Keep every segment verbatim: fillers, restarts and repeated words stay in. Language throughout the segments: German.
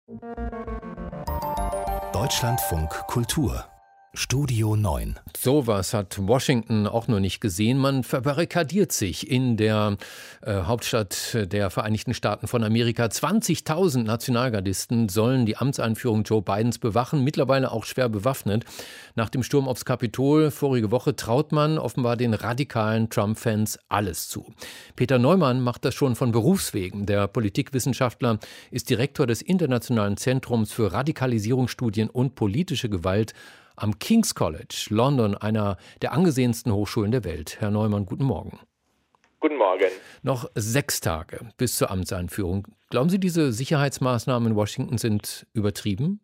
Deutschlandfunk Kultur Studio neun. Sowas hat Washington auch noch nicht gesehen. Man verbarrikadiert sich in der äh, Hauptstadt der Vereinigten Staaten von Amerika. zwanzigtausend Nationalgardisten sollen die Amtseinführung Joe Bidens bewachen, mittlerweile auch schwer bewaffnet. Nach dem Sturm aufs Kapitol vorige Woche traut man offenbar den radikalen Trump-Fans alles zu. Peter Neumann macht das schon von Berufswegen. Der Politikwissenschaftler ist Direktor des Internationalen Zentrums für Radikalisierungsstudien und politische Gewalt am King's College, London, einer der angesehensten Hochschulen der Welt. Herr Neumann, guten Morgen. Guten Morgen. Noch sechs Tage bis zur Amtseinführung. Glauben Sie, diese Sicherheitsmaßnahmen in Washington sind übertrieben?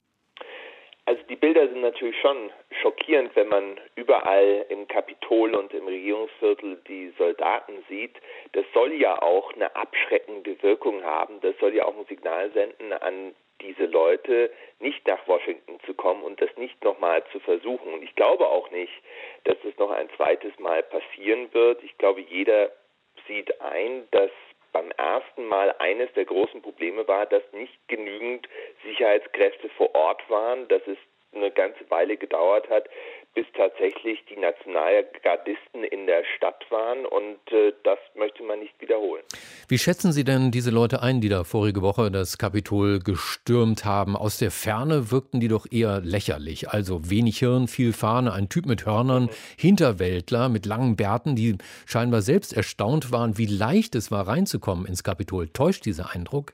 Also die Bilder sind natürlich schon schockierend, wenn man überall im Kapitol und im Regierungsviertel die Soldaten sieht. Das soll ja auch eine abschreckende Wirkung haben. Das soll ja auch ein Signal senden an diese Leute, nicht nach Washington zu kommen und das nicht nochmal zu versuchen. Und ich glaube auch nicht, dass das noch ein zweites Mal passieren wird. Ich glaube, jeder sieht ein, dass beim ersten Mal eines der großen Probleme war, dass nicht genügend Sicherheitskräfte vor Ort waren, dass es eine ganze Weile gedauert hat, bis tatsächlich die Nationalgardisten in der Stadt waren, und äh, das möchte man nicht wiederholen. Wie schätzen Sie denn diese Leute ein, die da vorige Woche das Kapitol gestürmt haben? Aus der Ferne wirkten die doch eher lächerlich. Also wenig Hirn, viel Fahne, ein Typ mit Hörnern, mhm. Hinterwäldler mit langen Bärten, die scheinbar selbst erstaunt waren, wie leicht es war, reinzukommen ins Kapitol. Täuscht dieser Eindruck?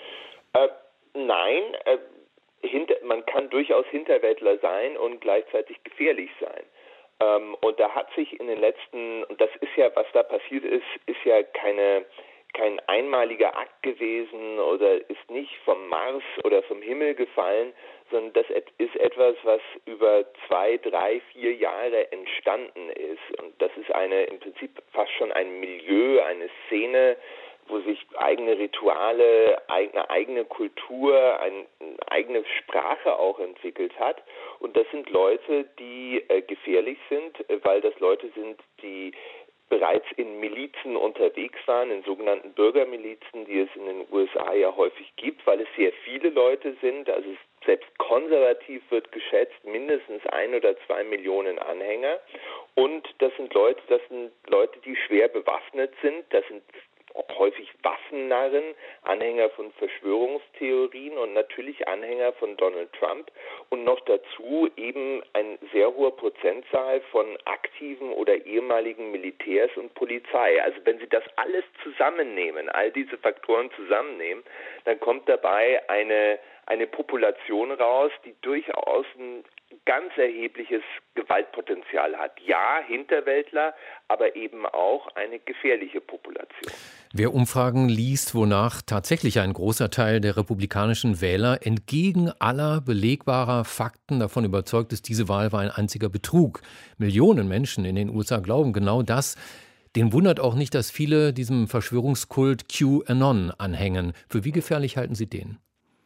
Äh, nein, äh, Hinter, man kann durchaus Hinterwäldler sein und gleichzeitig gefährlich sein. Ähm, und da hat sich in den letzten, und das ist ja, was da passiert ist, ist ja keine, kein einmaliger Akt gewesen oder ist nicht vom Mars oder vom Himmel gefallen, sondern das ist etwas, was über zwei, drei, vier Jahre entstanden ist. Und das ist eine, im Prinzip fast schon ein Milieu, eine Szene, wo sich eigene Rituale, eine eigene Kultur, eine eigene Sprache auch entwickelt hat. Und das sind Leute, die äh, gefährlich sind, weil das Leute sind, die bereits in Milizen unterwegs waren, in sogenannten Bürgermilizen, die es in den U S A ja häufig gibt, weil es sehr viele Leute sind. Also selbst konservativ wird geschätzt, mindestens ein oder zwei Millionen Anhänger. Und das sind Leute, das sind Leute, die schwer bewaffnet sind. Das sind häufig Waffennarren, Anhänger von Verschwörungstheorien und natürlich Anhänger von Donald Trump, und noch dazu eben ein sehr hoher Prozentzahl von aktiven oder ehemaligen Militärs und Polizei. Also wenn Sie das alles zusammennehmen, all diese Faktoren zusammennehmen, dann kommt dabei eine, eine Population raus, die durchaus ein ganz erhebliches Gewaltpotenzial hat. Ja, Hinterwäldler, aber eben auch eine gefährliche Population. Wer Umfragen liest, wonach tatsächlich ein großer Teil der republikanischen Wähler entgegen aller belegbarer Fakten davon überzeugt ist, diese Wahl war ein einziger Betrug. Millionen Menschen in den U S A glauben genau das. Den wundert auch nicht, dass viele diesem Verschwörungskult QAnon anhängen. Für wie gefährlich halten Sie den?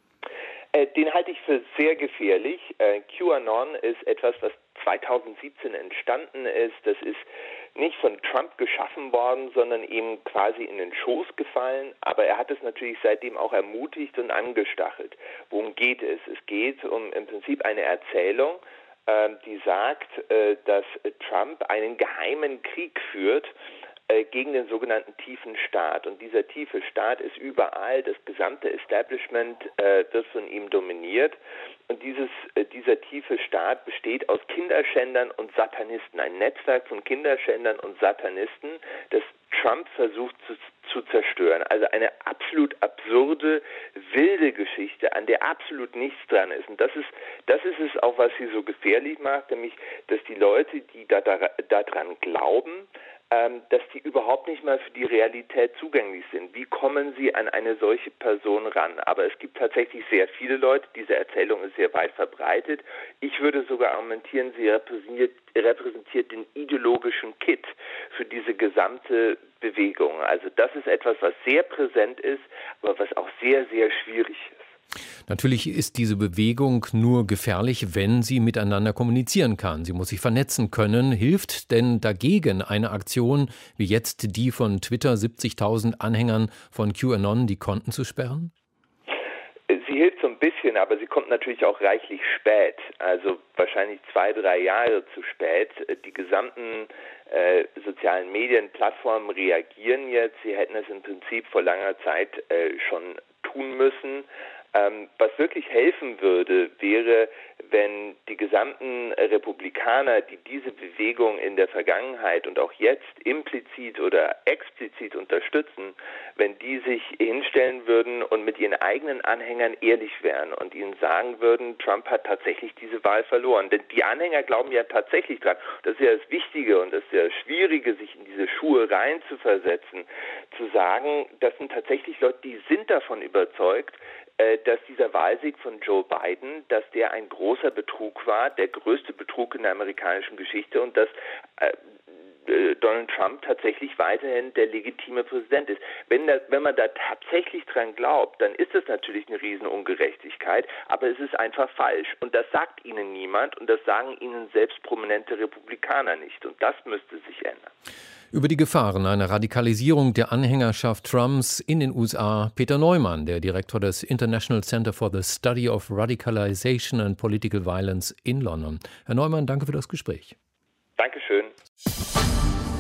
Den halte ich für sehr gefährlich. QAnon ist etwas, was zweitausendsiebzehn entstanden ist. Das ist nicht von Trump geschaffen worden, sondern ihm quasi in den Schoß gefallen. Aber er hat es natürlich seitdem auch ermutigt und angestachelt. Worum geht es? Es geht um im Prinzip eine Erzählung, die sagt, dass Trump einen geheimen Krieg führt gegen den sogenannten tiefen Staat. Und dieser tiefe Staat ist überall, das gesamte Establishment äh, wird von ihm dominiert. Und dieses, äh, dieser tiefe Staat besteht aus Kinderschändern und Satanisten. Ein Netzwerk von Kinderschändern und Satanisten, das Trump versucht zu, zu zerstören. Also eine absolut absurde, wilde Geschichte, an der absolut nichts dran ist. Und das ist, das ist es auch, was sie so gefährlich macht, nämlich, dass die Leute, die da, da, daran glauben, dass die überhaupt nicht mal für die Realität zugänglich sind. Wie kommen sie an eine solche Person ran? Aber es gibt tatsächlich sehr viele Leute, diese Erzählung ist sehr weit verbreitet. Ich würde sogar argumentieren, sie repräsentiert, repräsentiert den ideologischen Kit für diese gesamte Bewegung. Also das ist etwas, was sehr präsent ist, aber was auch sehr, sehr schwierig ist. Natürlich ist diese Bewegung nur gefährlich, wenn sie miteinander kommunizieren kann. Sie muss sich vernetzen können. Hilft denn dagegen eine Aktion wie jetzt die von Twitter, siebzigtausend Anhängern von QAnon die Konten zu sperren? Sie hilft so ein bisschen, aber sie kommt natürlich auch reichlich spät, also wahrscheinlich zwei, drei Jahre zu spät. Die gesamten äh, sozialen Medienplattformen reagieren jetzt. Sie hätten es im Prinzip vor langer Zeit äh, schon tun müssen. Ähm, was wirklich helfen würde, wäre, wenn die gesamten Republikaner, die diese Bewegung in der Vergangenheit und auch jetzt implizit oder explizit unterstützen, wenn die sich hinstellen würden und mit ihren eigenen Anhängern ehrlich wären und ihnen sagen würden, Trump hat tatsächlich diese Wahl verloren. Denn die Anhänger glauben ja tatsächlich dran. Das ist ja das Wichtige und das ist ja das Schwierige, sich in diese Schuhe reinzuversetzen, zu sagen, das sind tatsächlich Leute, die sind davon überzeugt, dass dieser Wahlsieg von Joe Biden, dass der ein großer Betrug war, der größte Betrug in der amerikanischen Geschichte und dass äh, Donald Trump tatsächlich weiterhin der legitime Präsident ist. Wenn, das, wenn man da tatsächlich dran glaubt, dann ist das natürlich eine Riesenungerechtigkeit, aber es ist einfach falsch. Und das sagt ihnen niemand und das sagen ihnen selbst prominente Republikaner nicht. Und das müsste sich ändern. Über die Gefahren einer Radikalisierung der Anhängerschaft Trumps in den U S A, Peter Neumann, der Direktor des International Center for the Study of Radicalization and Political Violence in London. Herr Neumann, danke für das Gespräch. Dankeschön.